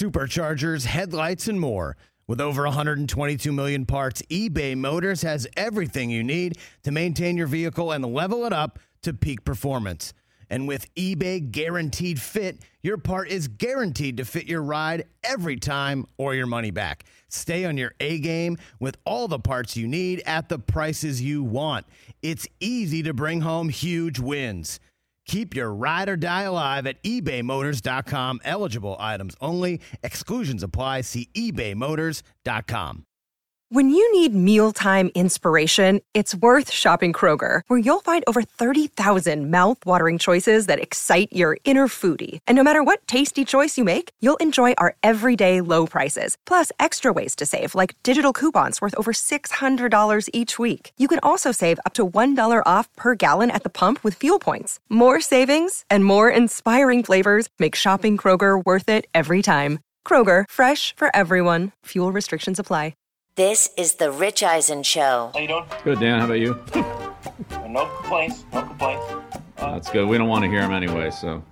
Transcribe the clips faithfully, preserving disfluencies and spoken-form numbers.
superchargers, headlights, and more. With over one hundred twenty-two million parts, eBay Motors has everything you need to maintain your vehicle and level it up to peak performance. And with eBay Guaranteed Fit, your part is guaranteed to fit your ride every time or your money back. Stay on your A-game with all the parts you need at the prices you want. It's easy to bring home huge wins. Keep your ride or die alive at ebay motors dot com. Eligible items only. Exclusions apply. See ebay motors dot com. When you need mealtime inspiration, it's worth shopping Kroger, where you'll find over thirty thousand mouth-watering choices that excite your inner foodie. And no matter what tasty choice you make, you'll enjoy our everyday low prices, plus extra ways to save, like digital coupons worth over six hundred dollars each week. You can also save up to one dollar off per gallon at the pump with fuel points. More savings and more inspiring flavors make shopping Kroger worth it every time. Kroger, fresh for everyone. Fuel restrictions apply. This is the Rich Eisen Show. How you doing? Good, Dan. How about you? No complaints. No complaints. Uh, That's good. We don't want to hear him anyway, so.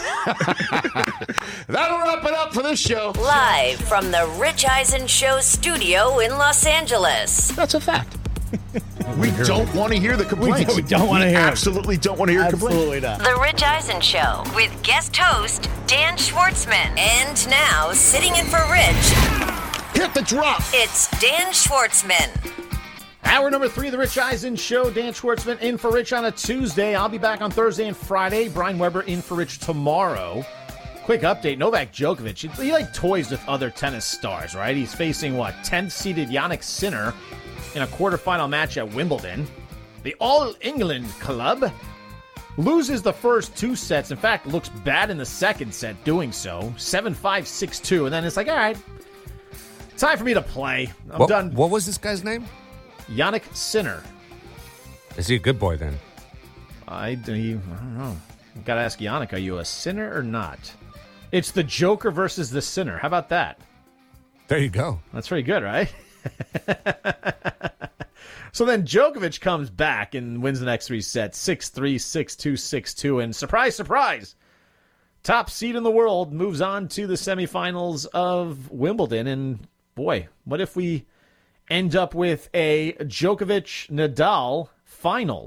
That'll wrap it up for this show. Live from the Rich Eisen Show studio in Los Angeles. That's a fact. We don't want to hear the complaints. We don't, don't want to hear them. Absolutely don't want to hear Absolutely complaints. not. The Rich Eisen Show with guest host Dan Schwartzman. And now, sitting in for Rich, hit the drop. it's Dan Schwartzman. Hour number three of the Rich Eisen Show. Dan Schwartzman in for Rich on a Tuesday. I'll be back on Thursday and Friday. Brian Weber in for Rich tomorrow. Quick update, Novak Djokovic, he, he like toys with other tennis stars, right? He's facing, what, tenth-seeded Jannik Sinner in a quarterfinal match at Wimbledon. The All England Club loses the first two sets. In fact, looks bad in the second set doing so. seven five, six two. And then it's like, all right, time for me to play. I'm what, done. What was this guy's name? Jannik Sinner. Is he a good boy then? I, do you, I don't know. Got to ask Jannik, are you a sinner or not? It's the Joker versus the Sinner. How about that? There you go. That's pretty good, right? So then Djokovic comes back and wins the next three sets, six three, six two, six two. And surprise, surprise, top seed in the world moves on to the semifinals of Wimbledon. And boy, what if we end up with a Djokovic-Nadal final?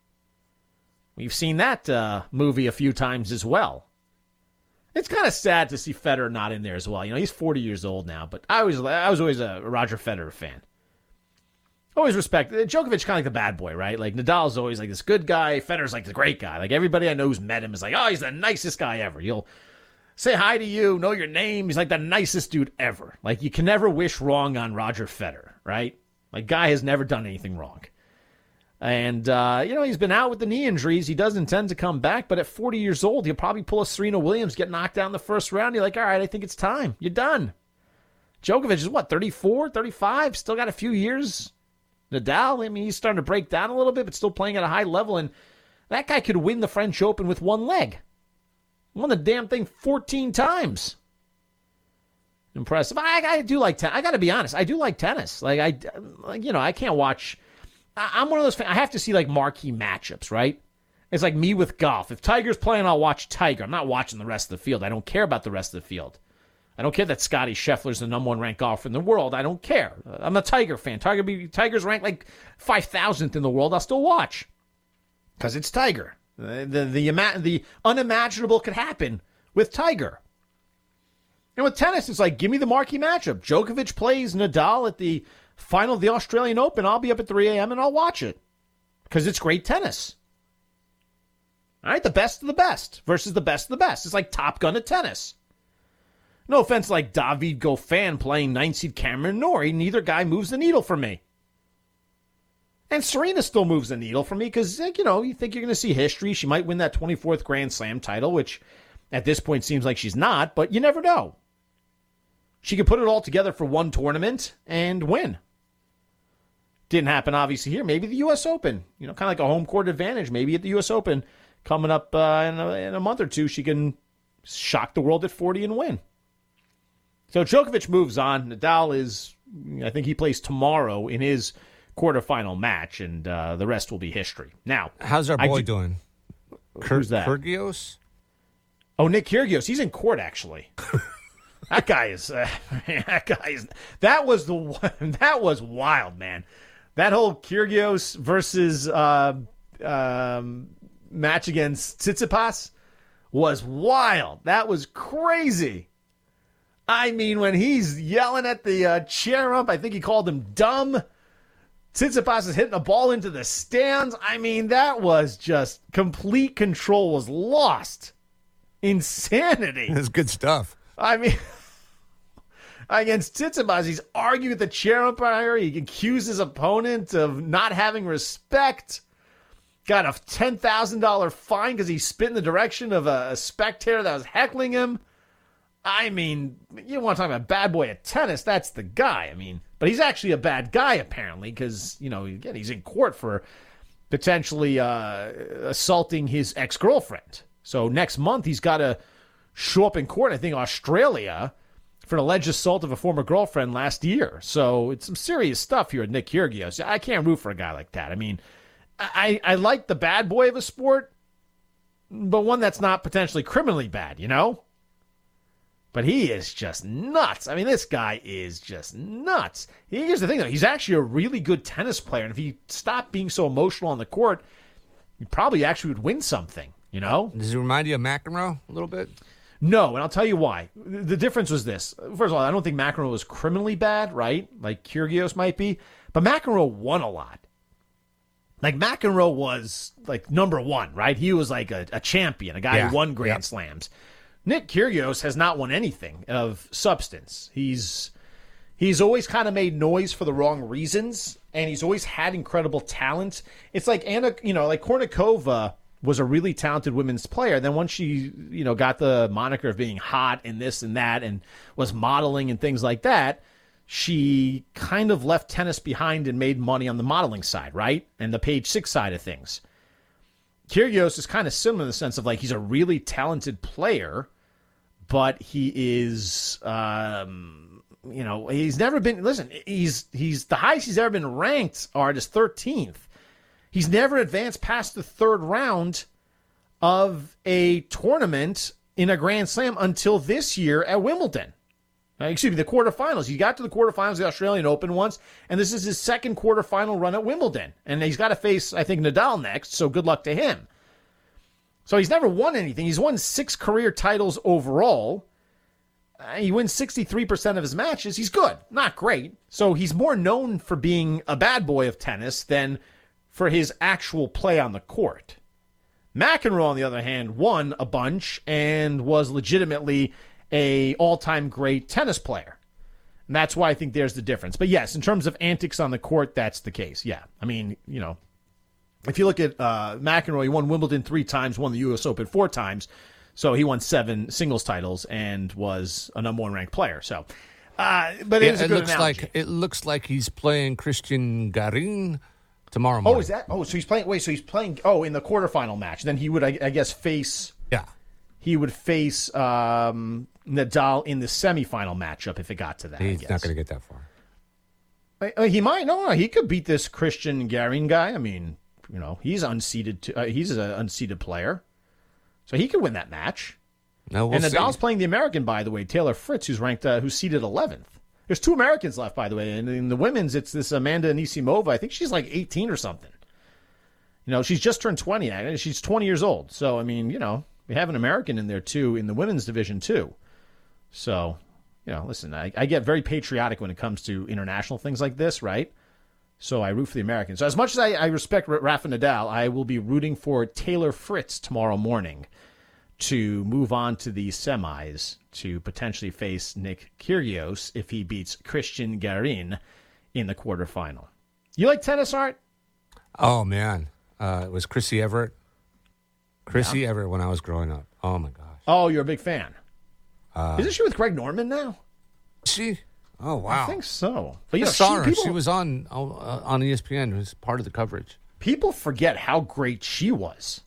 We've seen that uh, movie a few times as well. It's kind of sad to see Federer not in there as well. You know, he's forty years old now, but I was I was always a Roger Federer fan. Always respect. Djokovic kind of like the bad boy, right? Like, Nadal's always like this good guy. Federer's like the great guy. Like, everybody I know who's met him is like, oh, he's the nicest guy ever. You'll say hi to you, know your name. He's like the nicest dude ever. Like, you can never wish wrong on Roger Federer, right? Like, guy has never done anything wrong. And, uh, you know, he's been out with the knee injuries. He does intend to come back, but at forty years old, he'll probably pull a Serena Williams, get knocked down in the first round. You're like, all right, I think it's time. You're done. Djokovic is what, thirty-four, thirty-five? Still got a few years. Nadal, I mean, he's starting to break down a little bit, but still playing at a high level. And that guy could win the French Open with one leg. Won the damn thing fourteen times. Impressive. I, I do like tennis. I got to be honest. I do like tennis. Like, I, like, you know, I can't watch. I, I'm one of those fans. I have to see, like, marquee matchups, right? It's like me with golf. If Tiger's playing, I'll watch Tiger. I'm not watching the rest of the field. I don't care about the rest of the field. I don't care that Scotty Scheffler's the number one ranked golfer in the world. I don't care. I'm a Tiger fan. Tiger be, Tiger's ranked like five thousandth in the world. I'll still watch because it's Tiger. The, the, the, the unimaginable could happen with Tiger. And with tennis, it's like, give me the marquee matchup. Djokovic plays Nadal at the final of the Australian Open. I'll be up at three a.m. and I'll watch it because it's great tennis. All right, the best of the best versus the best of the best. It's like Top Gun at tennis. No offense, like David Goffin playing ninth seed Cameron Norrie. Neither guy moves the needle for me. And Serena still moves the needle for me because, you know, you think you're going to see history. She might win that twenty-fourth Grand Slam title, which at this point seems like she's not, but you never know. She could put it all together for one tournament and win. Didn't happen, obviously, here. Maybe the U S Open, you know, kind of like a home court advantage. Maybe at the U S Open coming up uh, in, a, in a month or two, she can shock the world at forty and win. So Djokovic moves on. Nadal is, I think he plays tomorrow in his quarterfinal match, and uh, the rest will be history. Now, how's our boy I, doing? Who's that? Kyrgios? Oh, Nick Kyrgios. He's in court, actually. That guy is. Uh, that guy is. That was the one. That was wild, man. That whole Kyrgios versus uh, um, match against Tsitsipas was wild. That was crazy. I mean, when he's yelling at the uh, chair ump, I think he called him dumb. Tsitsipas is hitting a ball into the stands. I mean, that was just complete control was lost. Insanity. That's good stuff. I mean, against Tsitsipas, he's arguing with the chair umpire. He accused his opponent of not having respect. Got a ten thousand dollars fine because he spit in the direction of a, a spectator that was heckling him. I mean, you want to talk about bad boy at tennis, that's the guy. I mean, but he's actually a bad guy, apparently, because, you know, again, he's in court for potentially uh, assaulting his ex-girlfriend. So next month, he's got to show up in court, I think, Australia, for an alleged assault of a former girlfriend last year. So it's some serious stuff here at Nick Kyrgios. I can't root for a guy like that. I mean, I, I like the bad boy of a sport, but one that's not potentially criminally bad, you know? But he is just nuts. I mean, this guy is just nuts. Here's the thing, though. He's actually a really good tennis player. And if he stopped being so emotional on the court, he probably actually would win something, you know? Does he remind you of McEnroe a little bit? No, and I'll tell you why. The difference was this. First of all, I don't think McEnroe was criminally bad, right? Like Kyrgios might be. But McEnroe won a lot. Like, McEnroe was, like, number one, right? He was, like, a, a champion, a guy Yeah. who won Grand Yep. Slams. Nick Kyrgios has not won anything of substance. He's he's always kind of made noise for the wrong reasons, and he's always had incredible talent. It's like Anna, you know, like Kournikova was a really talented women's player. Then once she, you know, got the moniker of being hot and this and that and was modeling and things like that, she kind of left tennis behind and made money on the modeling side, right? And the page six side of things. Kyrgios is kind of similar in the sense of, like, he's a really talented player, but he is, um, you know, he's never been, listen, he's, he's, the highest he's ever been ranked, Art, is thirteenth. He's never advanced past the third round of a tournament in a Grand Slam until this year at Wimbledon. Uh, excuse me, the quarterfinals. He got to the quarterfinals of the Australian Open once, and this is his second quarterfinal run at Wimbledon. And he's got to face, I think, Nadal next, so good luck to him. So he's never won anything. He's won six career titles overall. Uh, he wins sixty-three percent of his matches. He's good, not great. So he's more known for being a bad boy of tennis than for his actual play on the court. McEnroe, on the other hand, won a bunch and was legitimately a all-time great tennis player. And that's why I think there's the difference. But yes, in terms of antics on the court, that's the case. Yeah. I mean, you know, if you look at uh, McEnroe, he won Wimbledon three times, won the U S Open four times. So he won seven singles titles and was a number one ranked player. So, uh, but it Yeah, is a it good looks analogy. like it looks like he's playing Christian Garin tomorrow morning. Oh, is that? Oh, so he's playing. Wait, so he's playing. Oh, in the quarterfinal match. Then he would, I, I guess, face. Yeah. He would face um, Nadal in the semifinal matchup if it got to that. He's I guess. not going to get that far. Uh, He might. No, no, he could beat this Christian Garin guy. I mean, you know, he's unseeded. To, uh, he's an unseeded player, so he could win that match. No, we'll and Nadal's see. playing the American, by the way, Taylor Fritz, who's ranked, uh, who's seeded eleventh. There's two Americans left, by the way, and in the women's, it's this Amanda Anisimova. I think she's like eighteen or something. You know, she's just turned twenty. She's twenty years old. So I mean, you know, we have an American in there too in the women's division too. So, you know, listen, I, I get very patriotic when it comes to international things like this, right? So I root for the Americans. So as much as I, I respect Rafa Nadal, I will be rooting for Taylor Fritz tomorrow morning to move on to the semis to potentially face Nick Kyrgios if he beats Christian Garin in the quarterfinal. You like tennis, Art? Oh, man. Uh, it was Chrissy Everett. Chrissy yeah. Everett when I was growing up. Oh, my gosh. Oh, you're a big fan. Uh, Isn't she with Greg Norman now? She? Oh, wow. I think so. But you I know, saw she, her. people, She was on uh, on E S P N. It was part of the coverage. People forget how great she was.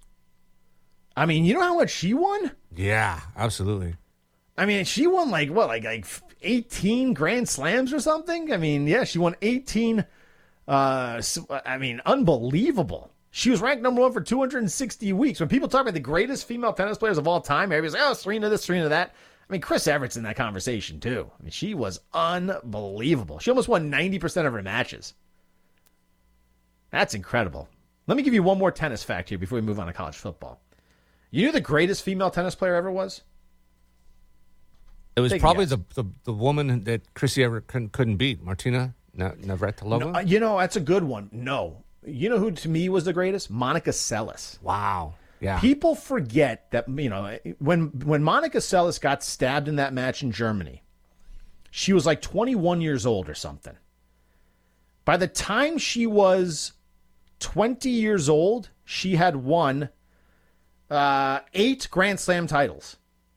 I mean, you know how much she won? Yeah, absolutely. I mean, she won like, what, like like eighteen Grand Slams or something? I mean, yeah, she won eighteen. Uh, I mean, unbelievable. She was ranked number one for two hundred sixty weeks. When people talk about the greatest female tennis players of all time, everybody's like, oh, Serena this, Serena that. I mean, Chris Everett's in that conversation, too. I mean, she was unbelievable. She almost won ninety percent of her matches. That's incredible. Let me give you one more tennis fact here before we move on to college football. You know who the greatest female tennis player ever was? It was Take a probably guess. the, the the woman that Chrissy Everett couldn't, couldn't beat, Martina Na- Navratilova. No, uh, you know, that's a good one. No. You know who, to me, was the greatest? Monica Seles. Wow. Yeah. People forget that, you know, when when Monica Seles got stabbed in that match in Germany, she was like twenty-one years old or something. By the time she was twenty years old, she had won uh, eight Grand Slam titles.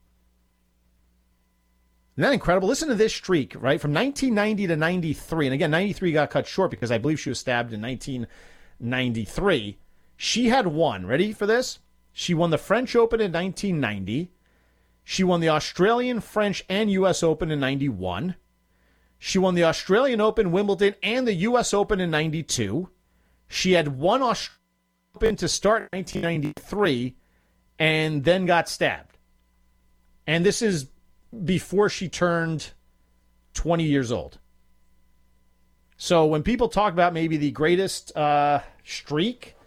Isn't that incredible? Listen to this streak, right? From nineteen ninety to ninety-three. And again, ninety-three got cut short because I believe she was stabbed in nineteen ninety-three. She had won. Ready for this? She won the French Open in nineteen ninety. She won the Australian, French, and U S Open in ninety-one. She won the Australian Open, Wimbledon, and the U S Open in ninety-two. She had won Australian Open to start nineteen ninety-three and then got stabbed. And this is before she turned twenty years old. So when people talk about maybe the greatest uh, streak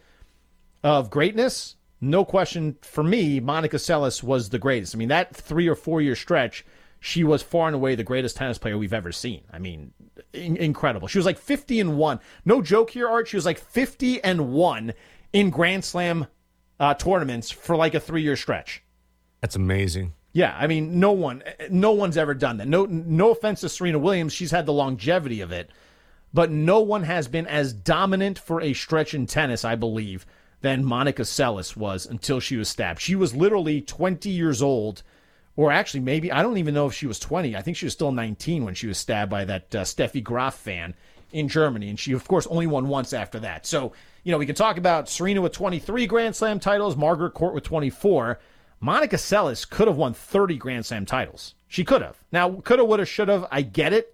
of greatness, no question for me, Monica Seles was the greatest. I mean, that three or four year stretch, she was far and away the greatest tennis player we've ever seen. I mean, in- incredible. She was like fifty and one. No joke here, Art. She was like fifty and one in Grand Slam uh, tournaments for like a three year stretch. That's amazing. Yeah, I mean, no one, no one's ever done that. No, no offense to Serena Williams, she's had the longevity of it, but no one has been as dominant for a stretch in tennis, I believe, than Monica Seles was until she was stabbed. She was literally twenty years old, or actually maybe, I don't even know if she was twenty. I think she was still nineteen when she was stabbed by that uh, Steffi Graf fan in Germany, and she, of course, only won once after that. So, you know, we can talk about Serena with twenty-three Grand Slam titles, Margaret Court with twenty-four. Monica Seles could have won thirty Grand Slam titles. She could have. Now, coulda, woulda, should have, I get it,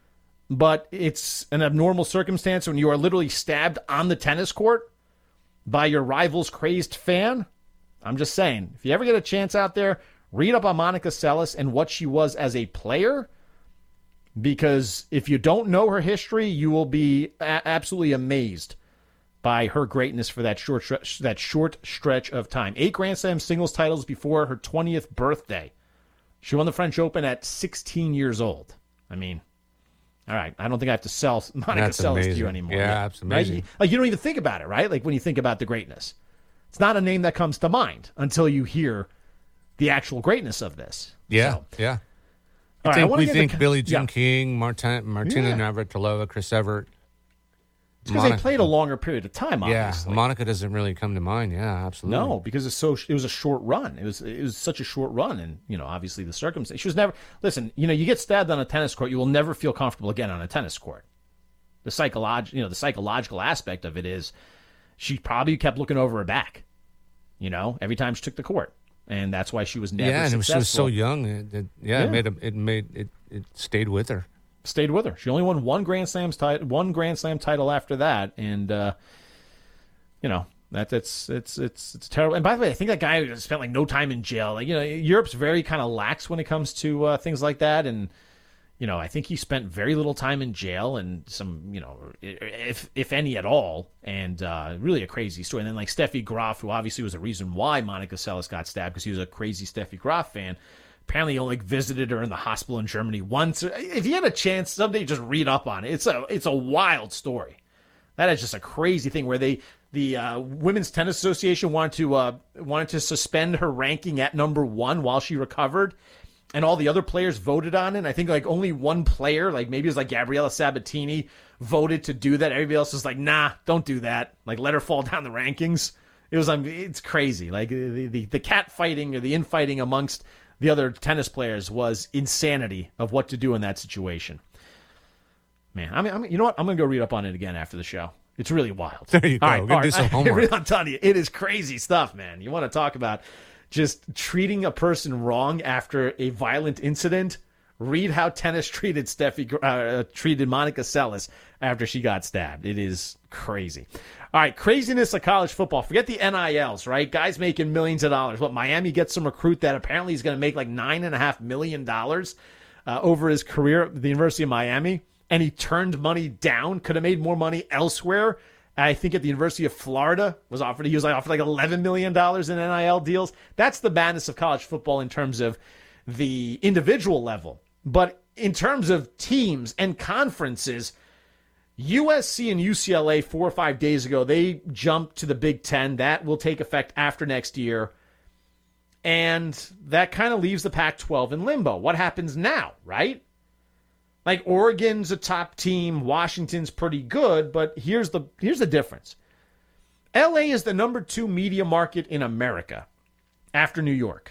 but it's an abnormal circumstance when you are literally stabbed on the tennis court by your rival's crazed fan. I'm just saying, if you ever get a chance out there, read up on Monica Seles and what she was as a player, because if you don't know her history, you will be a- absolutely amazed by her greatness for that short stretch, that short stretch of time. Eight Grand Slam singles titles before her twentieth birthday. She won the French Open at sixteen years old. I mean, all right, I don't think I have to sell Monica That's Seles amazing. to you anymore. Yeah, Right? that's amazing. Like, like, you don't even think about it, right? Like when you think about the greatness. It's not a name that comes to mind until you hear the actual greatness of this. Yeah, So, yeah. all I right, I think wanna we get think the- Billie Jean yeah. King, Martin, Martina Yeah. Navratilova, Chris Evert. It's because they Monica- played a longer period of time, Yeah, obviously. Monica doesn't really come to mind. Yeah, absolutely. No, because it's so it was a short run. It was it was such a short run, and you know, obviously the circumstance. She was never listen. You know, you get stabbed on a tennis court, you will never feel comfortable again on a tennis court. The psycholog, you know, the psychological aspect of it is, she probably kept looking over her back. You know, every time she took the court, and that's why she was never Yeah, and it was, she was so successful. young. It, it, yeah, Yeah. it made a, it made it, it stayed with her. Stayed with her. She only won one Grand Slam title, one Grand Slam title after that, and uh, you know that that's it's it's it's terrible. And by the way, I think that guy spent like no time in jail. Like you know, Europe's very kind of lax when it comes to uh, things like that, and you know, I think he spent very little time in jail and some, you know, if if any at all, and uh, really a crazy story. And then like Steffi Graf, who obviously was the reason why Monica Seles got stabbed because he was a crazy Steffi Graf fan. Apparently, he only visited her in the hospital in Germany once. If you had a chance, someday just read up on it. It's a it's a wild story. That is just a crazy thing where they the uh, Women's Tennis Association wanted to uh, wanted to suspend her ranking at number one while she recovered, and all the other players voted on it. And I think like only one player, like maybe it was like Gabriella Sabatini, voted to do that. Everybody else was like, nah, don't do that. Like let her fall down the rankings. It was I mean, it's crazy. Like the the, the cat fighting or the infighting amongst the other tennis players was insanity of what to do in that situation. Man, I mean, I mean, you know what? I'm gonna go read up on it again after the show. It's really wild. There you go. All We're gonna do some I- homework. I'm telling you, it is crazy stuff, man. You want to talk about just treating a person wrong after a violent incident Read how tennis treated Steffi, uh, treated Monica Seles after she got stabbed. It is crazy. All right, craziness of college football. Forget the N I Ls, right? Guys making millions of dollars. What, Miami gets some recruit that apparently is going to make like nine and a half million dollars uh, over his career at the University of Miami, and he turned money down. Could have made more money elsewhere. I think at the University of Florida was offered. He was like offered like eleven million dollars in N I L deals. That's the madness of college football in terms of the individual level. But in terms of teams and conferences, U S C and U C L A four or five days ago, they jumped to the Big Ten. That will take effect after next year. And that kind of leaves the Pac twelve in limbo. What happens now, right? Like Oregon's a top team, Washington's pretty good, but here's the here's the difference. L A is the number two media market in America after New York.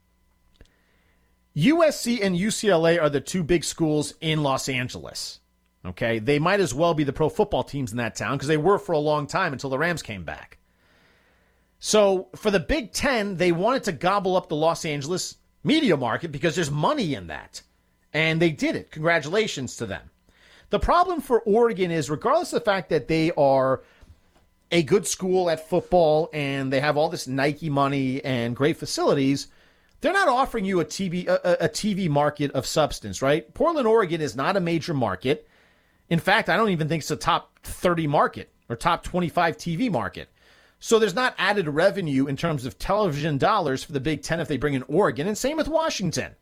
U S C and U C L A are the two big schools in Los Angeles. Okay, they might as well be the pro football teams in that town because they were for a long time until the Rams came back. So for the Big Ten, they wanted to gobble up the Los Angeles media market because there's money in that. And they did it. Congratulations to them. The problem for Oregon is, regardless of the fact that they are a good school at football and they have all this Nike money and great facilities, they're not offering you a T V a, a T V market of substance, right? Portland, Oregon is not a major market. In fact, I don't even think it's a top thirty market or top twenty-five T V market. So there's not added revenue in terms of television dollars for the Big Ten if they bring in Oregon, and same with Washington.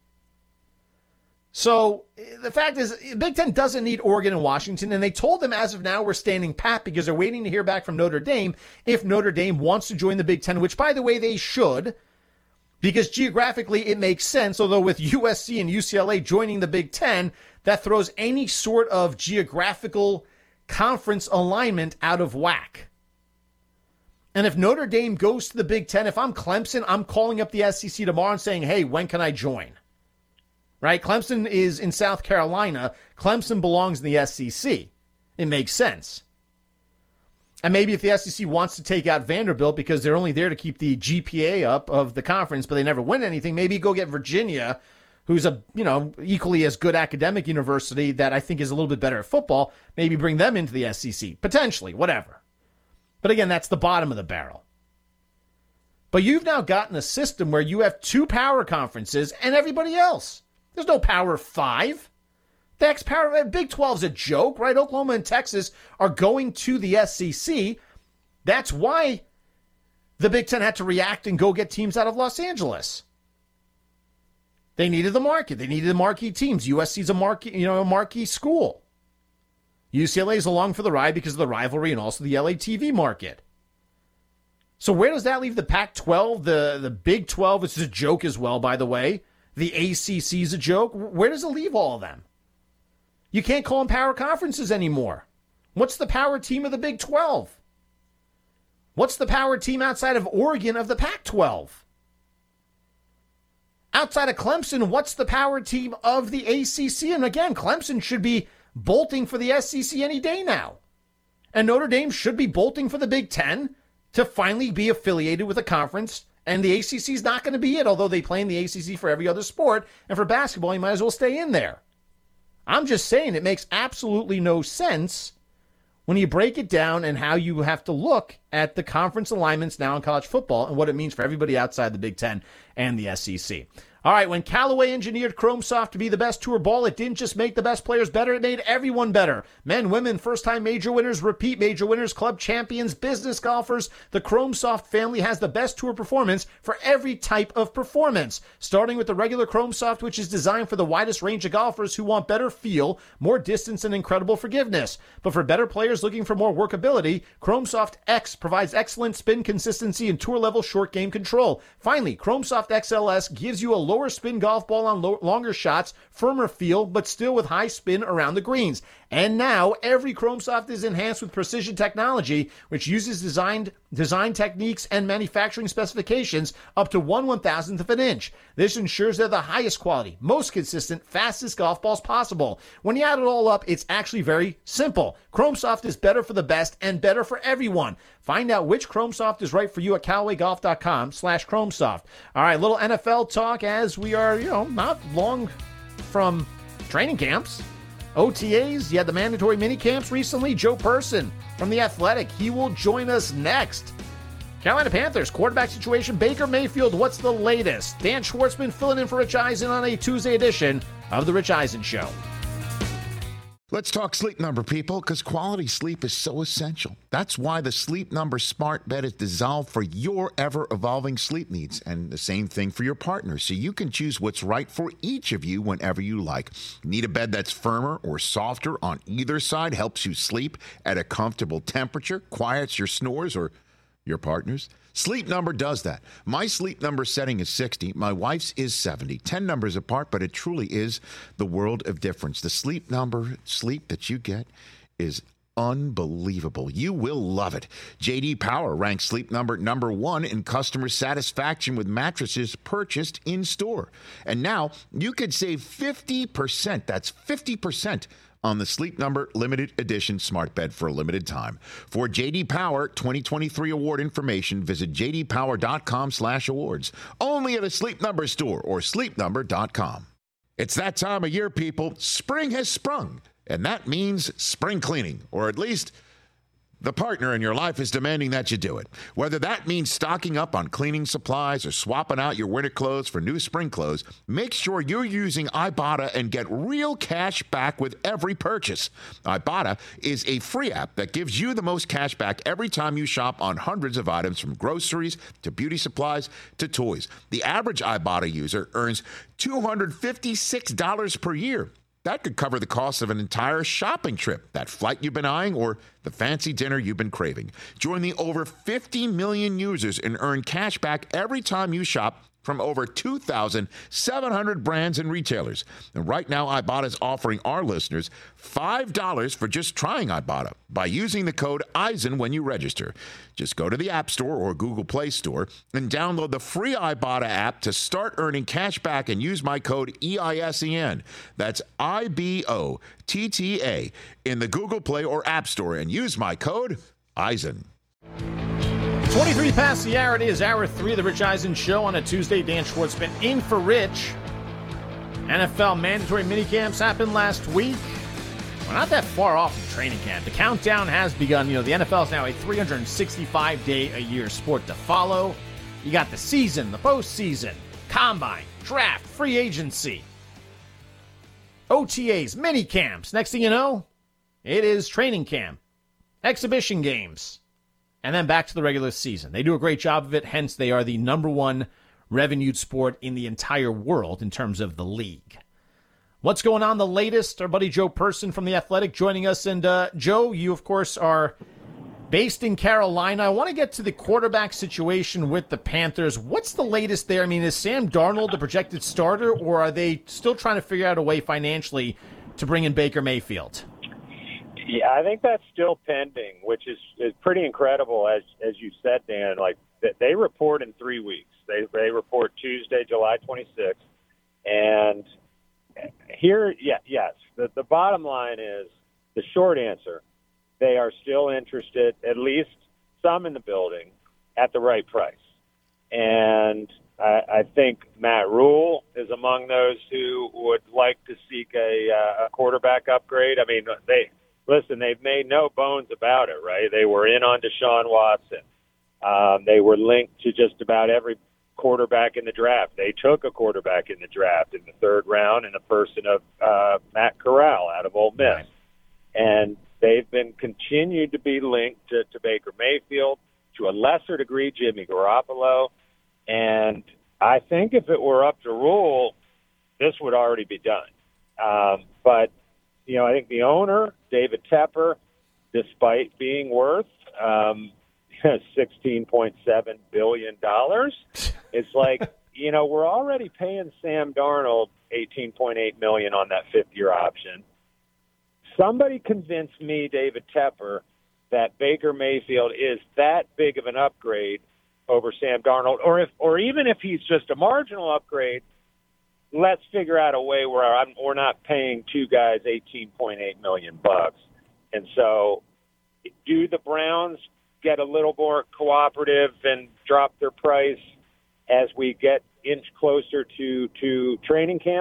So the fact is, Big Ten doesn't need Oregon and Washington, and they told them as of now we're standing pat because they're waiting to hear back from Notre Dame if Notre Dame wants to join the Big Ten, which, by the way, they should, because geographically it makes sense, although with U S C and U C L A joining the Big Ten, that throws any sort of geographical conference alignment out of whack. And if Notre Dame goes to the Big Ten, if I'm Clemson, I'm calling up the S E C tomorrow and saying, hey, when can I join? Right? Clemson is in South Carolina. Clemson belongs in the S E C. It makes sense. And maybe if the S E C wants to take out Vanderbilt because they're only there to keep the G P A up of the conference, but they never win anything, maybe go get Virginia, who's a, you know, equally as good academic university that I think is a little bit better at football, maybe bring them into the S E C. Potentially, whatever. But again, that's the bottom of the barrel. But you've now gotten a system where you have two power conferences and everybody else. There's no Power Five. The X Power Big twelve's a joke, right? Oklahoma and Texas are going to the S E C. That's why the Big Ten had to react and go get teams out of Los Angeles. They needed the market. They needed the marquee teams. U S C's a marquee, you know, a marquee school. U C L A's along for the ride because of the rivalry and also the L A T V market. So where does that leave the Pac twelve, the, the Big twelve, which is a joke as well, by the way. The A C C's a joke. Where does it leave all of them? You can't call them power conferences anymore. What's the power team of the Big twelve? What's the power team outside of Oregon of the Pac twelve? Outside of Clemson, what's the power team of the A C C? And again, Clemson should be bolting for the S E C any day now. And Notre Dame should be bolting for the Big Ten to finally be affiliated with a conference. And the A C C's not going to be it, although they play in the A C C for every other sport. And for basketball, you might as well stay in there. I'm just saying it makes absolutely no sense when you break it down and how you have to look at the conference alignments now in college football and what it means for everybody outside the Big Ten and the S E C. All right, when Callaway engineered ChromeSoft to be the best tour ball, it didn't just make the best players better, it made everyone better. Men, women, first-time major winners, repeat major winners, club champions, business golfers. The ChromeSoft family has the best tour performance for every type of performance. Starting with the regular ChromeSoft, which is designed for the widest range of golfers who want better feel, more distance, and incredible forgiveness. But for better players looking for more workability, ChromeSoft X provides excellent spin consistency and tour-level short game control. Finally, ChromeSoft X L S gives you a lower spin golf ball on lo- longer shots, firmer feel, but still with high spin around the greens. And now, every ChromeSoft is enhanced with precision technology, which uses designed design techniques and manufacturing specifications up to one one-thousandth of an inch. This ensures they're the highest quality, most consistent, fastest golf balls possible. When you add it all up, it's actually very simple. ChromeSoft is better for the best and better for everyone. Find out which ChromeSoft is right for you at CallawayGolf.com slash ChromeSoft. All right, little N F L talk as we are, you know, not long from training camps. O T As, you had the mandatory mini camps recently. Joe Person from The Athletic, he will join us next. Carolina Panthers quarterback situation, Baker Mayfield, what's the latest? Dan Schwartzman filling in for Rich Eisen on a Tuesday edition of The Rich Eisen Show. Let's talk Sleep Number, people, because quality sleep is so essential. That's why the Sleep Number smart bed is designed for your ever-evolving sleep needs, and the same thing for your partner, so you can choose what's right for each of you whenever you like. Need a bed that's firmer or softer on either side, helps you sleep at a comfortable temperature, quiets your snores or your partner's? Sleep Number does that. My Sleep Number setting is sixty. My wife's is seventy. ten numbers apart, but it truly is the world of difference. The Sleep Number sleep that you get is unbelievable. You will love it. J D Power ranks Sleep Number number one in customer satisfaction with mattresses purchased in store. And now you could save fifty percent. That's fifty percent on the Sleep Number limited edition smart bed for a limited time. For J D Power twenty twenty-three award information, visit j d power dot com slash awards. Only at a Sleep Number store or sleep number dot com. It's that time of year, people. Spring has sprung, and that means spring cleaning, or at least the partner in your life is demanding that you do it. Whether that means stocking up on cleaning supplies or swapping out your winter clothes for new spring clothes, make sure you're using Ibotta and get real cash back with every purchase. Ibotta is a free app that gives you the most cash back every time you shop on hundreds of items, from groceries to beauty supplies to toys. The average Ibotta user earns two hundred fifty-six dollars per year. That could cover the cost of an entire shopping trip, that flight you've been eyeing, or the fancy dinner you've been craving. Join the over fifty million users and earn cash back every time you shop from over two thousand seven hundred brands and retailers. And right now, Ibotta is offering our listeners five dollars for just trying Ibotta by using the code Eisen when you register. Just go to the App Store or Google Play Store and download the free Ibotta app to start earning cash back and use my code E I S E N. That's I B O T T A in the Google Play or App Store and use my code Eisen. twenty-three past the hour. It is hour three of the Rich Eisen Show on a Tuesday. Dan Schwartzman in for Rich. N F L mandatory minicamps happened last week. We're not that far off from training camp. The countdown has begun. You know, the N F L is now a three hundred sixty-five day a year sport to follow. You got the season, the postseason, combine, draft, free agency, O T As, mini camps. Next thing you know, it is training camp, exhibition games, and then back to the regular season. They do a great job of it, hence they are the number one revenued sport in the entire world in terms of the league. What's going on the latest? Our buddy Joe Person from The Athletic joining us. And uh, Joe, you, of course, are based in Carolina. I want to get to the quarterback situation with the Panthers. What's the latest there? I mean, is Sam Darnold the projected starter, or are they still trying to figure out a way financially to bring in Baker Mayfield? Yeah, I think that's still pending, which is, is pretty incredible, as as you said, Dan. Like, they report in three weeks. They they report Tuesday, July twenty-sixth, and here, yeah, yes, the the bottom line is, the short answer, they are still interested, at least some in the building, at the right price, and I, I think Matt Rule is among those who would like to seek a, uh, a quarterback upgrade. I mean, they. Listen, they've made no bones about it, right? They were in on Deshaun Watson. Um, they were linked to just about every quarterback in the draft. They took a quarterback in the draft in the third round in the person of uh, Matt Corral out of Ole Miss. Right. And they've been continued to be linked to, to Baker Mayfield, to a lesser degree Jimmy Garoppolo. And I think if it were up to Rule, this would already be done. Um, but You know, I think the owner, David Tepper, despite being worth um, sixteen point seven billion dollars, it's like, you know, we're already paying Sam Darnold eighteen point eight million dollars on that fifth-year option. Somebody convinced me, David Tepper, that Baker Mayfield is that big of an upgrade over Sam Darnold, or if, or even if he's just a marginal upgrade, let's figure out a way where I'm, we're not paying two guys eighteen point eight million bucks. And so, do the Browns get a little more cooperative and drop their price as we get inch closer to, to training camp?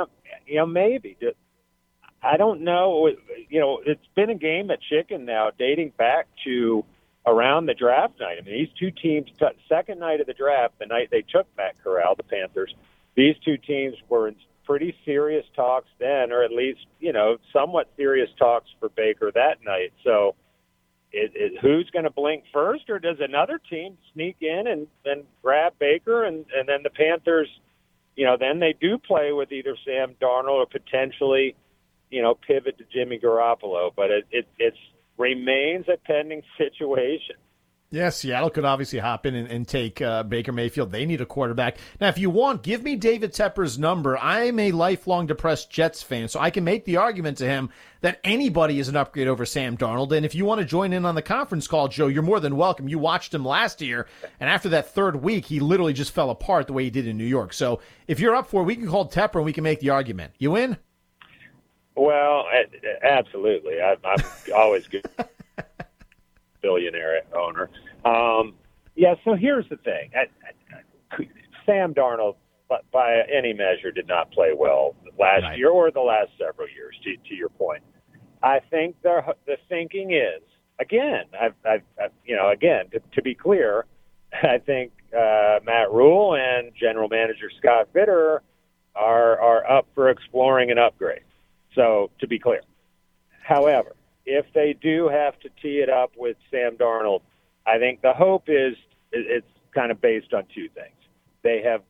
you know, maybe. I don't know. You know, it's been a game of chicken now dating back to around the draft night. I mean, these two teams, second night of the draft, the night they took Matt Corral, the Panthers, these two teams were in pretty serious talks then, or at least, you know, somewhat serious talks for Baker that night. So it, it, who's going to blink first, or does another team sneak in and, and grab Baker, and, and then the Panthers, you know, then they do play with either Sam Darnold or potentially, you know, pivot to Jimmy Garoppolo. But it, it it's remains a pending situation. Yeah, Seattle could obviously hop in and, and take uh, Baker Mayfield. They need a quarterback. Now, if you want, give me David Tepper's number. I'm a lifelong depressed Jets fan, so I can make the argument to him that anybody is an upgrade over Sam Darnold. And if you want to join in on the conference call, Joe, you're more than welcome. You watched him last year, and after that third week, he literally just fell apart the way he did in New York. So if you're up for it, we can call Tepper and we can make the argument. You in? Well, absolutely. I, I'm always good. Billionaire owner. Um, yeah, so here's the thing. I, I, Sam Darnold, by any measure, did not play well last right. year or the last several years, to, to your point. I think the, the thinking is, again, I've, I've, I've, you know, again, to, to be clear, I think uh, Matt Rule and General Manager Scott Bitter are, are up for exploring an upgrade. So, to be clear. However, if they do have to tee it up with Sam Darnold, I think the hope is it's kind of based on two things. They have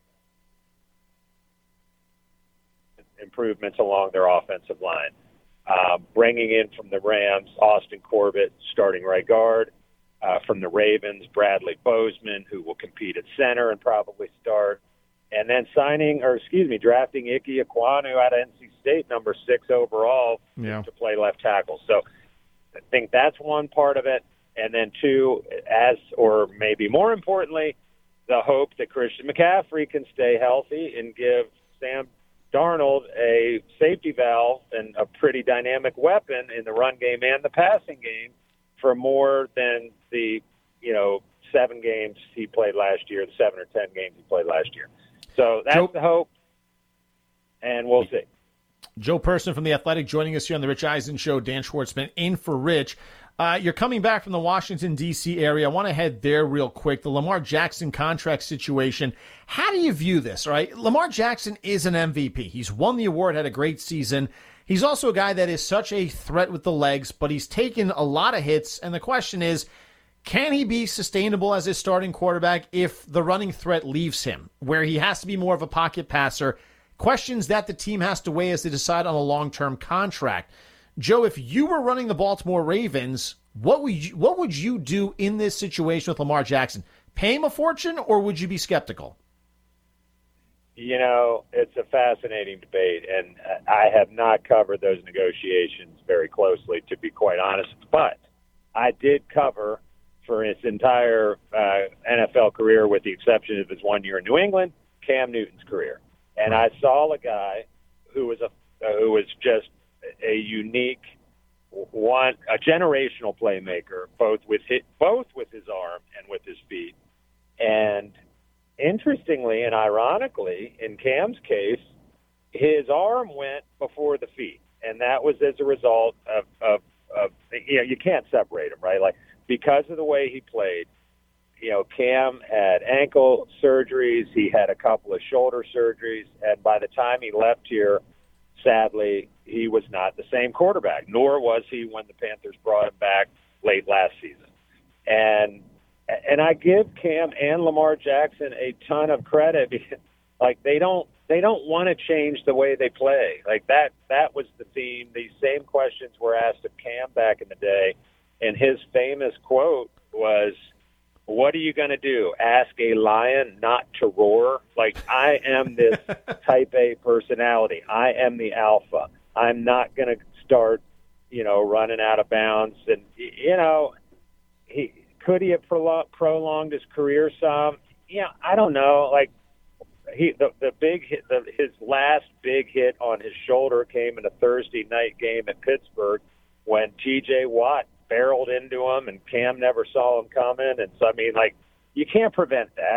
improvements along their offensive line. Uh, bringing in from the Rams, Austin Corbett, starting right guard. Uh, from the Ravens, Bradley Bozeman, who will compete at center and probably start. And then signing, or excuse me, drafting Ike Ekwonu out of N C State, number six overall, yeah. to play left tackle. So I think that's one part of it. And then two, as or maybe more importantly, the hope that Christian McCaffrey can stay healthy and give Sam Darnold a safety valve and a pretty dynamic weapon in the run game and the passing game for more than the, you know, seven games he played last year, the seven or ten games he played last year. So that's Joe, the hope, and we'll see. Joe Person from The Athletic joining us here on the Rich Eisen Show. Dan Schwartzman in for Rich. Uh, you're coming back from the Washington, D C area. I want to head there real quick. The Lamar Jackson contract situation. How do you view this, all right? Lamar Jackson is an M V P. He's won the award, had a great season. He's also a guy that is such a threat with the legs, but he's taken a lot of hits, and the question is, can he be sustainable as a starting quarterback if the running threat leaves him, where he has to be more of a pocket passer? Questions that the team has to weigh as they decide on a long-term contract. Joe, if you were running the Baltimore Ravens, what would you, what would you do in this situation with Lamar Jackson? Pay him a fortune, or would you be skeptical? You know, it's a fascinating debate, and I have not covered those negotiations very closely, to be quite honest. But I did cover, for his entire uh, N F L career, with the exception of his one year in New England, Cam Newton's career. And I saw a guy who was a uh, who was just a unique one, a generational playmaker, both with his, both with his arm and with his feet. And interestingly and ironically, in Cam's case, his arm went before the feet, and that was as a result of, of, of you know, you can't separate them, right? Like, because of the way he played, you know, Cam had ankle surgeries, he had a couple of shoulder surgeries, and by the time he left here, sadly, he was not the same quarterback, nor was he when the Panthers brought him back late last season. And and I give Cam and Lamar Jackson a ton of credit because, like, they don't they don't want to change the way they play. Like, that that was the theme. These same questions were asked of Cam back in the day, and his famous quote was, "What are you going to do? Ask a lion not to roar?" Like, I am this type A personality. I am the alpha. I'm not going to start, you know, running out of bounds. And, you know, he could he have prolonged his career some? Yeah, I don't know. Like, he the, the big hit, the, his last big hit on his shoulder came in a Thursday night game at Pittsburgh when T J Watt barreled into him, and Cam never saw him coming. And so, I mean, like, you can't prevent that.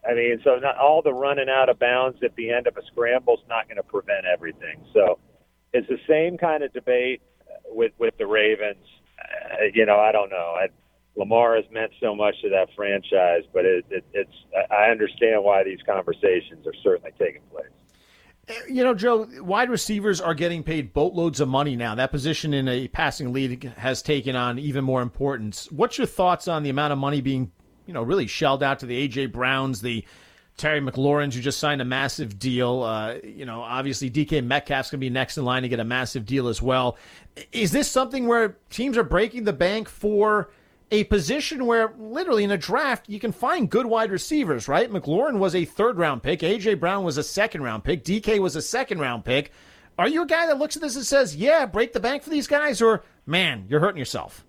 I mean, so not all the running out of bounds at the end of a scramble is not going to prevent everything. So it's the same kind of debate with with the Ravens. Uh, you know, I don't know. I, Lamar has meant so much to that franchise, but it, it, it's I understand why these conversations are certainly taking place. You know, Joe, wide receivers are getting paid boatloads of money now. That position in a passing league has taken on even more importance. What's your thoughts on the amount of money being, you know, really shelled out to the A J Browns, the Terry McLaurins, who just signed a massive deal? Uh, you know, obviously D K Metcalf's going to be next in line to get a massive deal as well. Is this something where teams are breaking the bank for a position where literally in a draft you can find good wide receivers, right? McLaurin was a third-round pick. A J Brown was a second-round pick. D K was a second-round pick. Are you a guy that looks at this and says, yeah, break the bank for these guys, or, man, you're hurting yourself?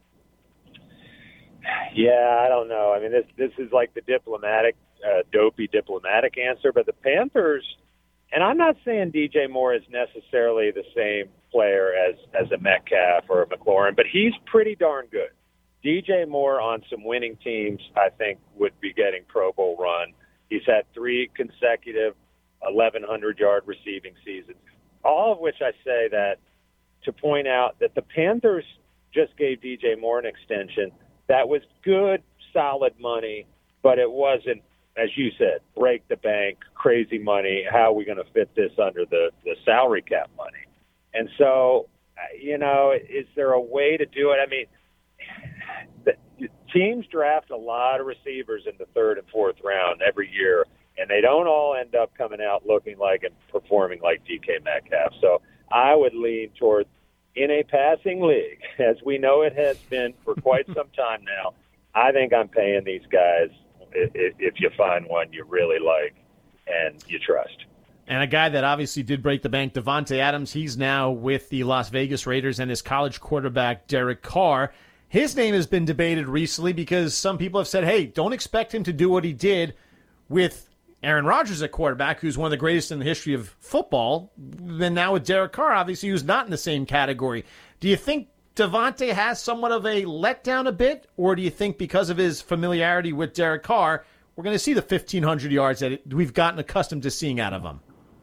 Yeah, I don't know. I mean, this this is like the diplomatic, uh, dopey diplomatic answer, but the Panthers, and I'm not saying D J Moore is necessarily the same player as, as a Metcalf or a McLaurin, but he's pretty darn good. D J Moore on some winning teams, I think, would be getting Pro Bowl run. He's had three consecutive eleven hundred yard receiving seasons, all of which I say that to point out that the Panthers just gave D J Moore an extension that was good, solid money, but it wasn't, as you said, break the bank, crazy money. How are we going to fit this under the, the salary cap money? And so, you know, is there a way to do it? I mean, the teams draft a lot of receivers in the third and fourth round every year, and they don't all end up coming out looking like and performing like D K Metcalf. So I would lean toward, in a passing league, as we know it has been for quite some time now, I think I'm paying these guys if you find one you really like and you trust. And a guy that obviously did break the bank, Davante Adams, he's now with the Las Vegas Raiders, and his college quarterback, Derek Carr. His name has been debated recently because some people have said, hey, don't expect him to do what he did with Aaron Rodgers at quarterback, who's one of the greatest in the history of football. Then now with Derek Carr, obviously, who's not in the same category. Do you think Davante has somewhat of a letdown a bit, or do you think because of his familiarity with Derek Carr, we're going to see the fifteen hundred yards that we've gotten accustomed to seeing out of him?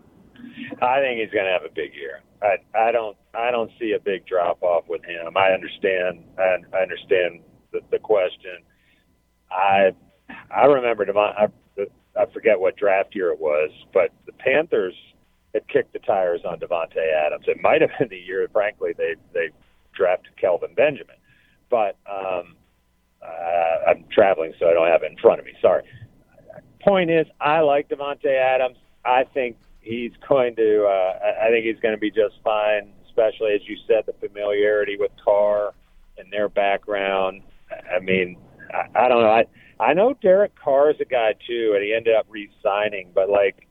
I think he's going to have a big year. I, I don't I don't see a big drop off with him. I understand I, I understand the, the question. I I remember Devon, I, I forget what draft year it was, but the Panthers had kicked the tires on Davante Adams. It might have been the year, frankly, they they drafted Kelvin Benjamin. But um, uh, I'm traveling, so I don't have it in front of me. Sorry. Point is, I like Davante Adams. I think he's going to. Uh, I think he's going to be just fine, especially as you said, the familiarity with Carr and their background. I mean, I, I don't know. I I know Derek Carr is a guy too, and he ended up re-signing. But like,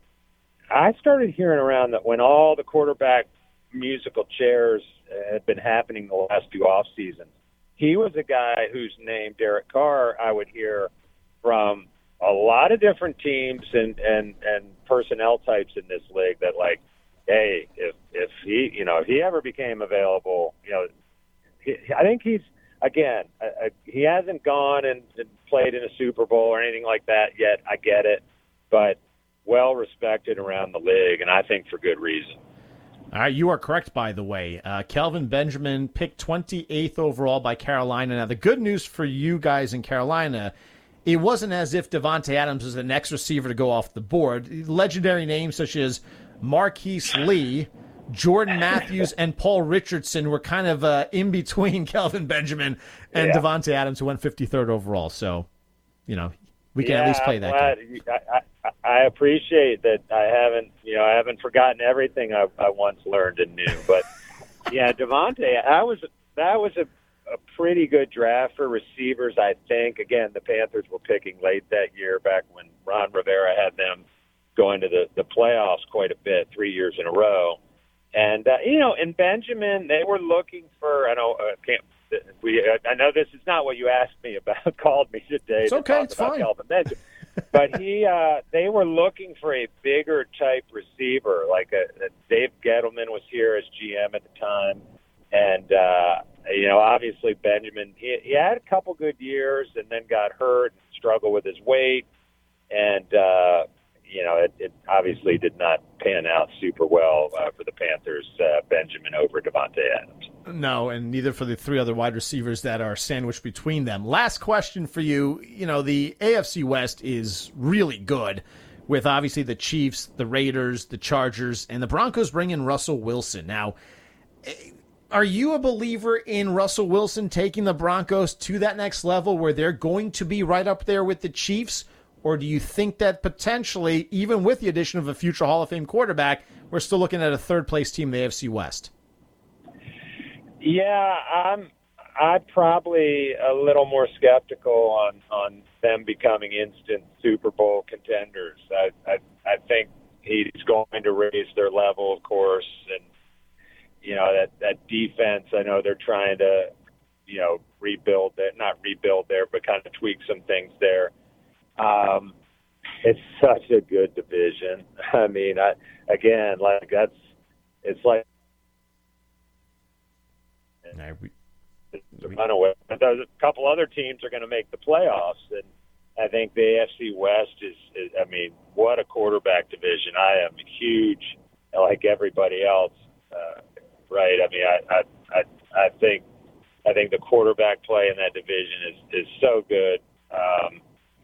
I started hearing around that when all the quarterback musical chairs had been happening the last few off seasons, he was a guy whose name, Derek Carr, I would hear from a lot of different teams and, and, and personnel types in this league that like, hey, if, if he, you know, if he ever became available, you know, he, I think he's, again, uh, he hasn't gone and, and played in a Super Bowl or anything like that yet. I get it, but well respected around the league, and I think for good reason. All right, you are correct, by the way. Uh, Kelvin Benjamin picked twenty-eighth overall by Carolina. Now, the good news for you guys in Carolina, it wasn't as if Davante Adams was the next receiver to go off the board. Legendary names such as Marquise Lee, Jordan Matthews, and Paul Richardson were kind of uh, in between Kelvin Benjamin and yeah. Davante Adams, who went fifty-third overall. So, you know, we can yeah, at least play that game. I, I, I appreciate that I haven't, you know, I haven't forgotten everything I, I once learned and knew. But, yeah, Davante, I was, that was a, a pretty good draft for receivers, I think. Again, the Panthers were picking late that year back when Ron Rivera had them going to the, the playoffs quite a bit, three years in a row. And, uh, you know, in Benjamin, they were looking for, I know, uh, can't, we, I know this is not what you asked me about, called me today. It's to okay, talk it's about fine. Kelvin Benjamin. But he, uh, they were looking for a bigger type receiver, like a, a Dave Gettleman was here as G M at the time. And, uh, you know, obviously Benjamin, he, he had a couple good years and then got hurt and struggled with his weight. and uh, you know, it, it obviously did not pan out super well uh, for the Panthers. Uh, Benjamin over Devontae Adams. No, and neither for the three other wide receivers that are sandwiched between them. Last question for you. You know, the A F C West is really good with obviously the Chiefs, the Raiders, the Chargers, and the Broncos bring in Russell Wilson. Now, are you a believer in Russell Wilson taking the Broncos to that next level where they're going to be right up there with the Chiefs? Or do you think that potentially, even with the addition of a future Hall of Fame quarterback, we're still looking at a third-place team in the A F C West? Yeah, I'm I'm probably a little more skeptical on, on them becoming instant Super Bowl contenders. I, I I think he's going to raise their level, of course, and you know that that defense. I know they're trying to, you know, rebuild that, not rebuild there, but kind of tweak some things there. Um, it's such a good division. I mean, I again, like that's it's like. No, we, we, runaway. But there's a couple other teams are going to make the playoffs, and I think the A F C West is, is. I mean, what a quarterback division! I am huge, like everybody else, uh, right? I mean, I, I, I, I think, I think the quarterback play in that division is is so good. Um,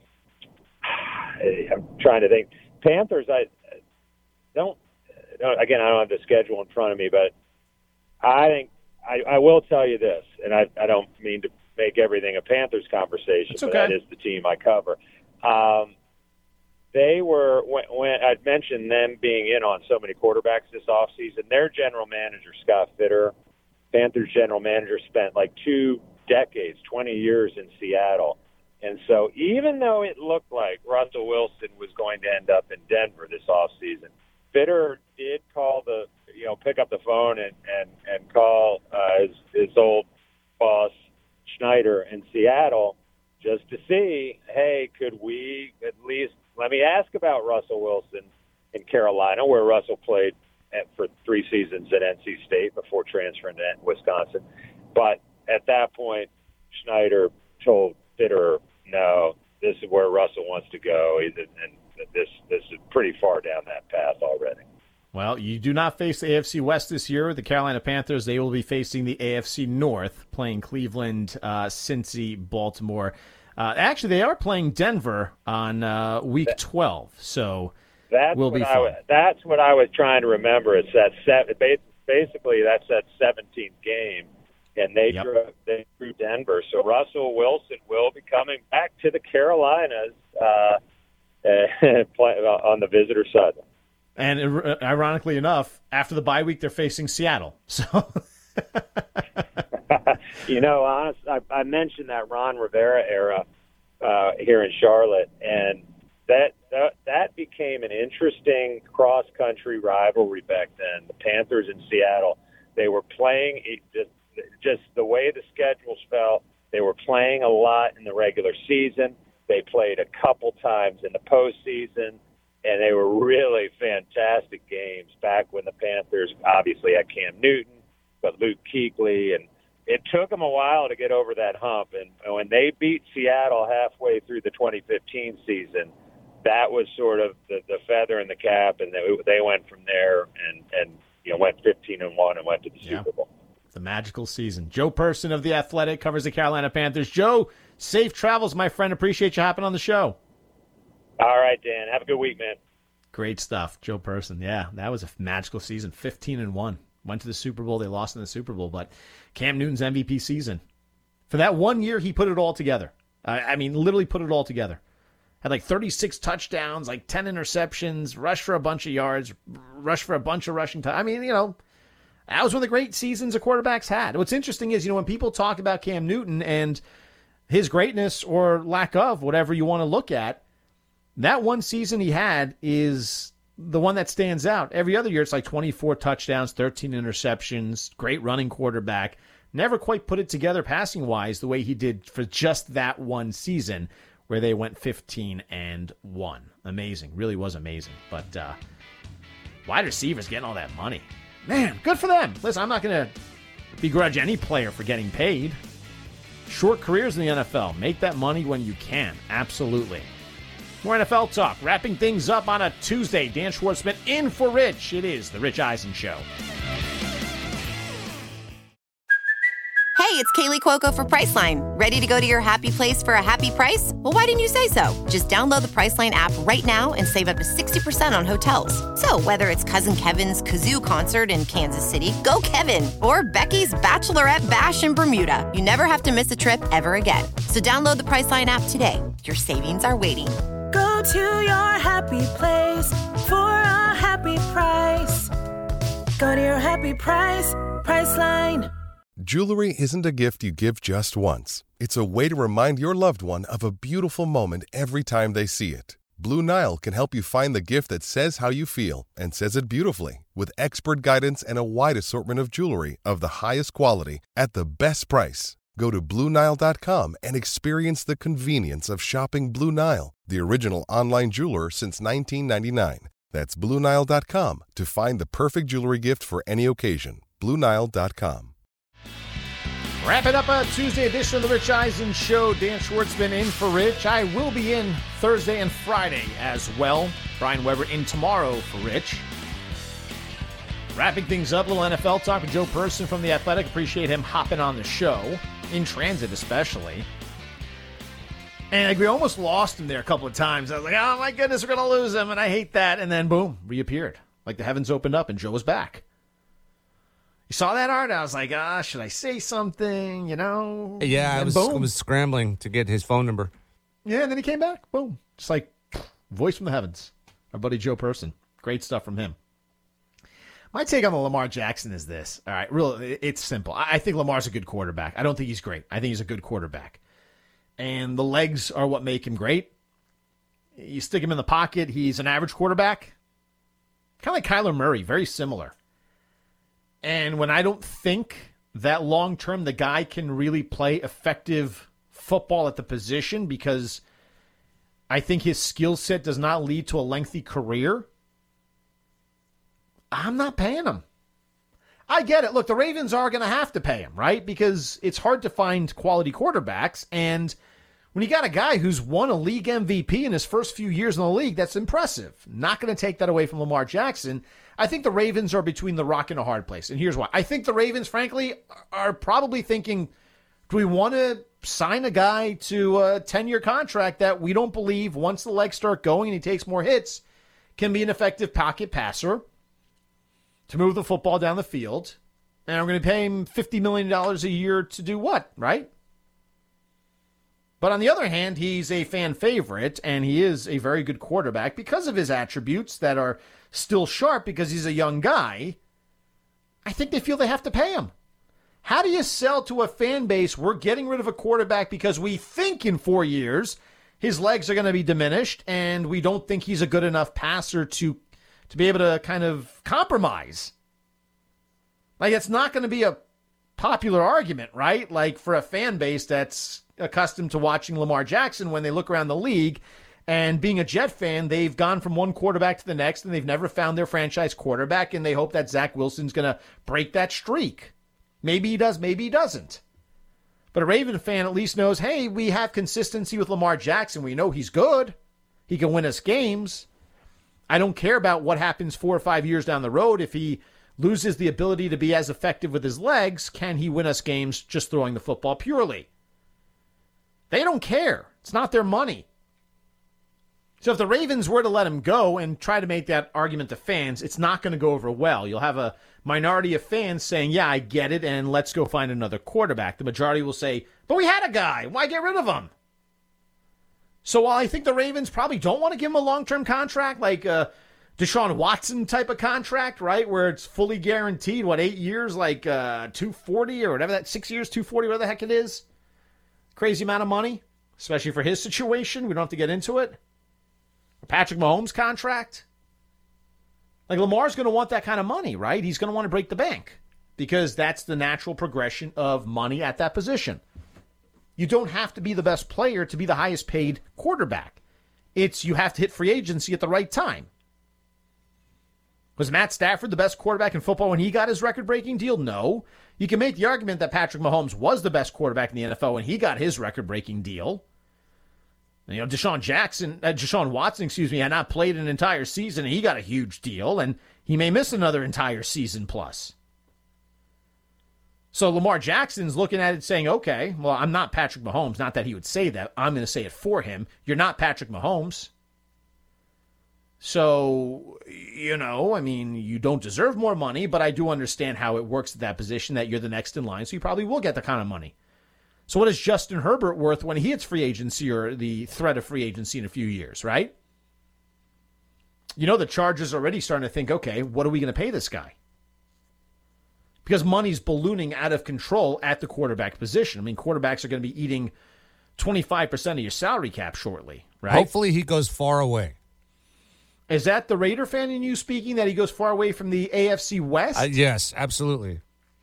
I'm trying to think. Panthers, I don't. Again, I don't have the schedule in front of me, but I think. I, I will tell you this, and I, I don't mean to make everything a Panthers conversation, okay. but that is the team I cover. Um, they were, when, when I'd mentioned them being in on so many quarterbacks this offseason, their general manager, Scott Fitter, Panthers general manager, spent like two decades, twenty years in Seattle. And so even though it looked like Russell Wilson was going to end up in Denver this offseason, Fitter did call the, you know, pick up the phone and, and, and call uh, his, his old boss, Schneider, in Seattle just to see, hey, could we at least, let me ask about Russell Wilson in Carolina, where Russell played at, for three seasons at N C State before transferring to Wisconsin. But at that point, Schneider told Fitter, no, this is where Russell wants to go, and this, this is pretty far down that path already. Well, you do not face the A F C West this year. The Carolina Panthers, they will be facing the A F C North, playing Cleveland, uh, Cincy, Baltimore. Uh, actually, they are playing Denver on uh, week twelve, so that's will what be I fun. was, that's what I was trying to remember. It's that set, basically that's that seventeenth game, and they Yep. drew they drew Denver. So Russell Wilson will be coming back to the Carolinas uh, on the visitor side. And uh, ironically enough, after the bye week, they're facing Seattle. So, you know, honest, I, I mentioned that Ron Rivera era uh, here in Charlotte, and that, that that became an interesting cross-country rivalry back then. The Panthers in Seattle, they were playing just, just the way the schedules fell. They were playing a lot in the regular season. They played a couple times in the postseason. And they were really fantastic games back when the Panthers obviously had Cam Newton, but Luke Kuechly, and it took them a while to get over that hump. And when they beat Seattle halfway through the twenty fifteen season, that was sort of the, the feather in the cap, and they, they went from there and, and you know went fifteen and one and went to the yeah. Super Bowl. It's a magical season. Joe Person of The Athletic covers the Carolina Panthers. Joe, safe travels, my friend. Appreciate you hopping on the show. All right, Dan. Have a good week, man. Great stuff, Joe Person. Yeah, that was a magical season. fifteen and one. Went to the Super Bowl. They lost in the Super Bowl, but Cam Newton's M V P season. For that one year, he put it all together. I, I mean, literally put it all together. Had like thirty-six touchdowns, like ten interceptions, rushed for a bunch of yards, rushed for a bunch of rushing time. I mean, you know, that was one of the great seasons the quarterbacks had. What's interesting is, you know, when people talk about Cam Newton and his greatness or lack of, whatever you want to look at, that one season he had is the one that stands out. Every other year, it's like twenty-four touchdowns, thirteen interceptions, great running quarterback. Never quite put it together passing-wise the way he did for just that one season where they went fifteen and one. Amazing. Really was amazing. But uh, wide receivers getting all that money. Man, good for them. Listen, I'm not going to begrudge any player for getting paid. Short careers in the N F L. Make that money when you can. Absolutely. More N F L talk. Wrapping things up on a Tuesday. Dan Schwartzman in for Rich. It is the Rich Eisen Show. Hey, it's Kaylee Cuoco for Priceline. Ready to go to your happy place for a happy price? Well, why didn't you say so? Just download the Priceline app right now and save up to sixty percent on hotels. So whether it's Cousin Kevin's Kazoo Concert in Kansas City, go Kevin, or Becky's Bachelorette Bash in Bermuda, you never have to miss a trip ever again. So download the Priceline app today. Your savings are waiting. Go to your happy place for a happy price. Go to your happy price, Priceline. Jewelry isn't a gift you give just once. It's a way to remind your loved one of a beautiful moment every time they see it. Blue Nile can help you find the gift that says how you feel and says it beautifully, with expert guidance and a wide assortment of jewelry of the highest quality at the best price. Go to Blue Nile dot com and experience the convenience of shopping Blue Nile, the original online jeweler since nineteen ninety-nine. That's Blue Nile dot com to find the perfect jewelry gift for any occasion. Blue Nile dot com. Wrapping up a Tuesday edition of the Rich Eisen Show. Dan Schwartzman in for Rich. I will be in Thursday and Friday as well. Brian Weber in tomorrow for Rich. Wrapping things up, a little N F L talk with Joe Person from The Athletic. Appreciate him hopping on the show, in transit especially. And like, we almost lost him there a couple of times. I was like, oh my goodness, we're going to lose him, and I hate that. And then, boom, reappeared. Like the heavens opened up and Joe was back. You saw that, Art? I was like, ah, should I say something, you know? Yeah, I was, I was scrambling to get his phone number. Yeah, and then he came back. Boom. Just like voice from the heavens. Our buddy Joe Person. Great stuff from him. My take on the Lamar Jackson is this. All right, real, it's simple. I think Lamar's a good quarterback. I don't think he's great. I think he's a good quarterback. And the legs are what make him great. You stick him in the pocket, he's an average quarterback. Kind of like Kyler Murray, very similar. And when I don't think that long-term the guy can really play effective football at the position because I think his skill set does not lead to a lengthy career, I'm not paying him. I get it. Look, the Ravens are going to have to pay him, right? Because it's hard to find quality quarterbacks. And when you got a guy who's won a league M V P in his first few years in the league, that's impressive. Not going to take that away from Lamar Jackson. I think the Ravens are between the rock and a hard place. And here's why. I think the Ravens, frankly, are probably thinking, do we want to sign a guy to a ten-year contract that we don't believe, once the legs start going and he takes more hits, can be an effective pocket passer to move the football down the field? And we're going to pay him fifty million dollars a year to do what, right? But on the other hand, he's a fan favorite, and he is a very good quarterback because of his attributes that are still sharp because he's a young guy. I think they feel they have to pay him. How do you sell to a fan base, we're getting rid of a quarterback because we think in four years his legs are going to be diminished and we don't think he's a good enough passer to, to be able to kind of compromise? Like, it's not going to be a popular argument, right? Like, for a fan base that's accustomed to watching Lamar Jackson when they look around the league. And being a Jet fan, they've gone from one quarterback to the next, and they've never found their franchise quarterback, and they hope that Zach Wilson's going to break that streak. Maybe he does, maybe he doesn't. But a Raven fan at least knows, hey, we have consistency with Lamar Jackson. We know he's good. He can win us games. I don't care about what happens four or five years down the road. If he loses the ability to be as effective with his legs, can he win us games just throwing the football purely? They don't care. It's not their money. So if the Ravens were to let him go and try to make that argument to fans, it's not going to go over well. You'll have a minority of fans saying, yeah, I get it, and let's go find another quarterback. The majority will say, but we had a guy. Why get rid of him? So while I think the Ravens probably don't want to give him a long-term contract, like a Deshaun Watson type of contract, right, where it's fully guaranteed, what, eight years, like uh, two forty or whatever that, six years, two forty, whatever the heck it is. Crazy amount of money, especially for his situation. We don't have to get into it. Patrick Mahomes' contract. Like, Lamar's going to want that kind of money, right? He's going to want to break the bank because that's the natural progression of money at that position. You don't have to be the best player to be the highest paid quarterback. It's you have to hit free agency at the right time. Was Matt Stafford the best quarterback in football when he got his record-breaking deal? No. You can make the argument that Patrick Mahomes was the best quarterback in the N F L when he got his record-breaking deal. You know, Deshaun Jackson, uh, Deshaun Watson, excuse me, had not played an entire season, and he got a huge deal, and he may miss another entire season plus. So Lamar Jackson's looking at it saying, okay, well, I'm not Patrick Mahomes. Not that he would say that. I'm going to say it for him. You're not Patrick Mahomes. So, you know, I mean, you don't deserve more money, but I do understand how it works at that position, that you're the next in line, so you probably will get the kind of money. So what is Justin Herbert worth when he hits free agency or the threat of free agency in a few years, right? You know, the Chargers are already starting to think, okay, what are we going to pay this guy? Because money's ballooning out of control at the quarterback position. I mean, quarterbacks are going to be eating twenty-five percent of your salary cap shortly, right? Hopefully he goes far away. Is that the Raider fan in you speaking, that he goes far away from the A F C West? Uh, yes, absolutely.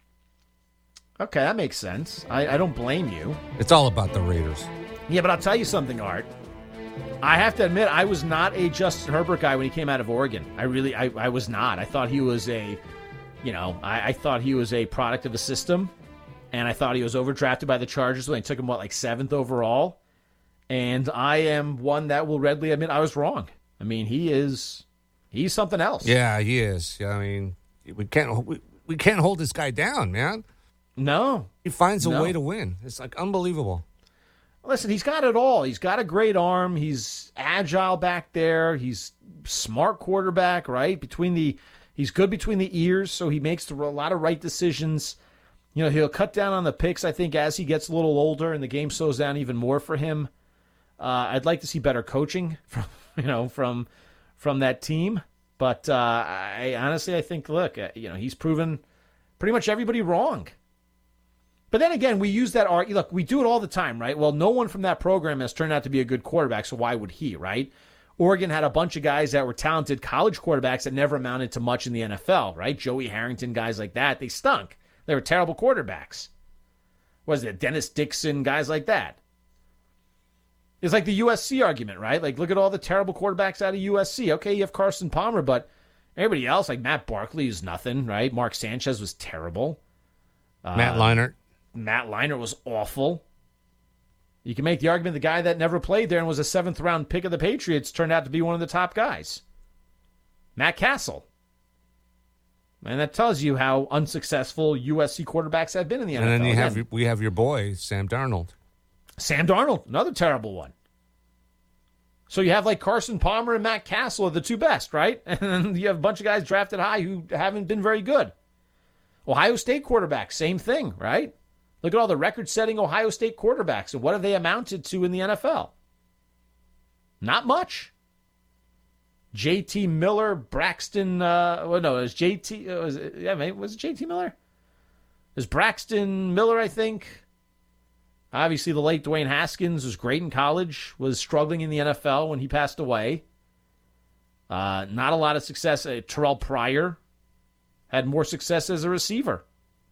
Okay, that makes sense. I, I don't blame you. It's all about the Raiders. Yeah, but I'll tell you something, Art. I have to admit, I was not a Justin Herbert guy when he came out of Oregon. I really, I, I was not. I thought he was a... You know, I, I thought he was a product of a system, and I thought he was overdrafted by the Chargers when they took him, what, like seventh overall? And I am one that will readily admit I was wrong. I mean, he is, he's something else. Yeah, he is. I mean, we can't we, we can't hold this guy down, man. No. He finds a no. way to win. It's like unbelievable. Listen, he's got it all. He's got a great arm. He's agile back there. He's smart quarterback, right? Between the... He's good between the ears, so he makes a lot of right decisions. You know, he'll cut down on the picks, I think, as he gets a little older and the game slows down even more for him. Uh, I'd like to see better coaching from, you know, from from that team. But uh, I honestly, I think, look, uh, you know, he's proven pretty much everybody wrong. But then again, we use that argument. Look, we do it all the time, right? Well, no one from that program has turned out to be a good quarterback, so why would he, right? Oregon had a bunch of guys that were talented college quarterbacks that never amounted to much in the N F L, right? Joey Harrington, guys like that. They stunk. They were terrible quarterbacks. Was it Dennis Dixon, guys like that? It's like the U S C argument, right? Like, look at all the terrible quarterbacks out of U S C. Okay, you have Carson Palmer, but everybody else, like Matt Barkley, is nothing, right? Mark Sanchez was terrible. Matt uh, Leinart. Matt Leinart was awful. You can make the argument the guy that never played there and was a seventh-round pick of the Patriots turned out to be one of the top guys. Matt Castle. And that tells you how unsuccessful U S C quarterbacks have been in the N F L. And then you Again, have your, we have your boy, Sam Darnold. Sam Darnold, another terrible one. So you have like Carson Palmer and Matt Castle are the two best, right? And then you have a bunch of guys drafted high who haven't been very good. Ohio State quarterback, same thing, right? Look at all the record-setting Ohio State quarterbacks, and what have they amounted to in the N F L? Not much. J T Miller, Braxton, uh, well, no, it was J T, uh, was it, yeah, maybe, was it J T Miller? It was Braxton Miller, I think. Obviously, the late Dwayne Haskins was great in college, was struggling in the N F L when he passed away. Uh, not a lot of success. Uh, Terrell Pryor had more success as a receiver.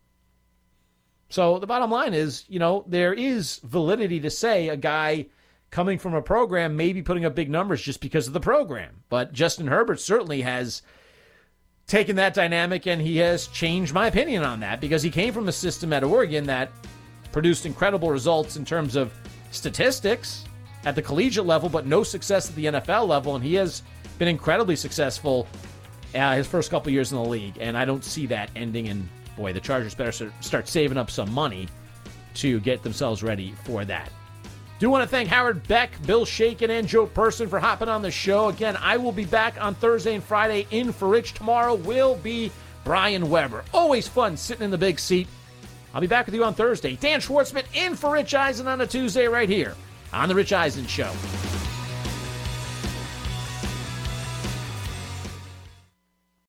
So the bottom line is, you know, there is validity to say a guy coming from a program may be putting up big numbers just because of the program. But Justin Herbert certainly has taken that dynamic, and he has changed my opinion on that because he came from a system at Oregon that produced incredible results in terms of statistics at the collegiate level, but no success at the N F L level, and he has been incredibly successful uh, his first couple years in the league, and I don't see that ending in... Boy, the Chargers better start saving up some money to get themselves ready for that. Do want to thank Howard Beck, Bill Shakin, and Joe Person for hopping on the show. Again, I will be back on Thursday and Friday. In for Rich tomorrow will be Brian Weber. Always fun sitting in the big seat. I'll be back with you on Thursday. Dan Schwartzman in for Rich Eisen on a Tuesday right here on The Rich Eisen Show.